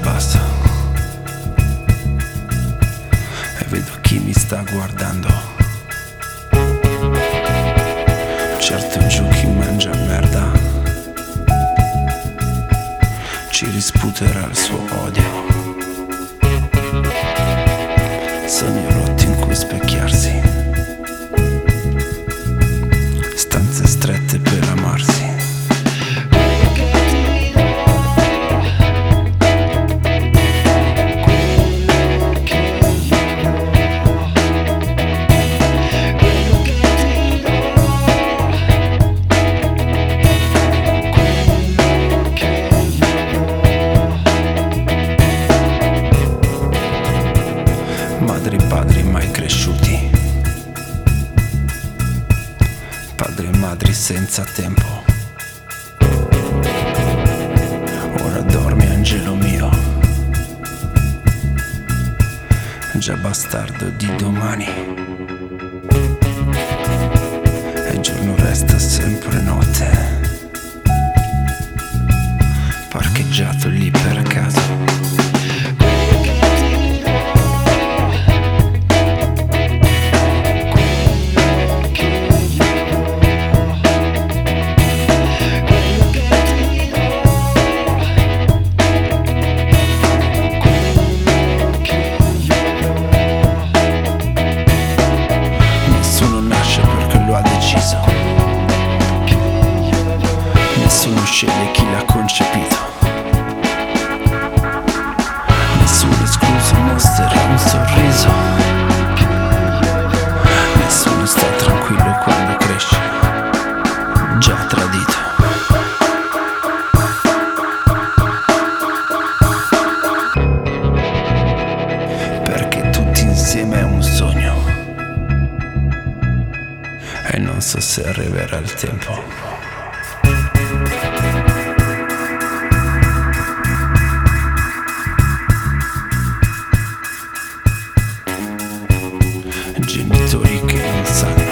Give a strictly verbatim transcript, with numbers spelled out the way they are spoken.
basso e vedo chi mi sta guardando. Certo giù chi mangia merda ci risputerà il suo odio. Sogni rotti in cui specchiarsi, stanze strette per amarsi. Madri e padri mai cresciuti, padri e madri senza tempo. Ora dormi angelo mio, già bastardo di domani. E giorno resta sempre notte, parcheggiato lì per caso. Nessuno sceglie chi l'ha concepito, nessuno escluso mostra un sorriso, nessuno sta tranquillo quando cresce, già tradito. Perché tutti insieme è un sogno e non so se arriverà il tempo. Genitori che non sanno